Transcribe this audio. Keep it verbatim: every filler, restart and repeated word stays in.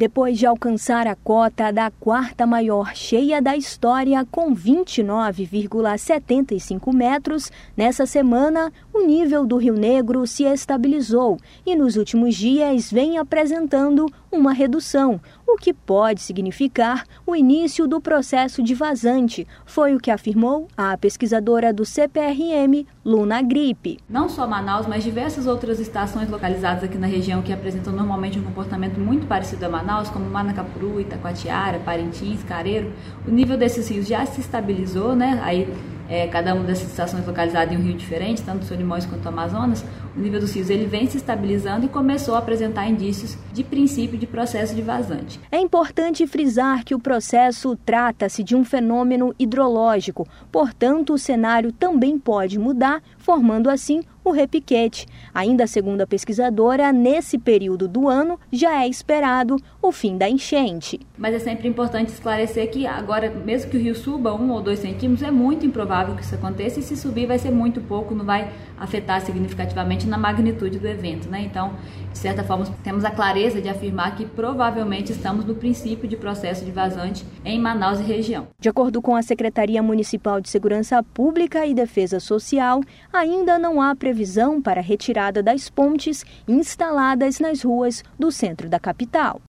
Depois de alcançar a cota da quarta maior cheia da história, com vinte e nove vírgula setenta e cinco metros, nessa semana o nível do Rio Negro se estabilizou e nos últimos dias vem apresentando uma redução, o que pode significar o início do processo de vazante, foi o que afirmou a pesquisadora do C P R M, Luna Gripe. Não só Manaus, mas diversas outras estações localizadas aqui na região que apresentam normalmente um comportamento muito parecido a Manaus, como Manacapuru, Itacoatiara, Parintins, Careiro, o nível desses rios já se estabilizou, né? Aí é, cada uma dessas estações localizadas em um rio diferente, tanto o Solimões quanto o Amazonas, o nível dos rios ele vem se estabilizando e começou a apresentar indícios de princípio de processo de vazante. É importante frisar que o processo trata-se de um fenômeno hidrológico, portanto o cenário também pode mudar, formando assim o repiquete. Ainda segundo a pesquisadora, nesse período do ano já é esperado o fim da enchente. Mas é sempre importante esclarecer que agora, mesmo que o rio suba um ou dois centímetros, é muito improvável que isso aconteça e se subir vai ser muito pouco, não vai afetar significativamente na magnitude do evento, né? Então, de certa forma, temos a clareza de afirmar que provavelmente estamos no princípio de processo de vazante em Manaus e região. De acordo com a Secretaria Municipal de Segurança Pública e Defesa Social, ainda não há previsão para a retirada das pontes instaladas nas ruas do centro da capital.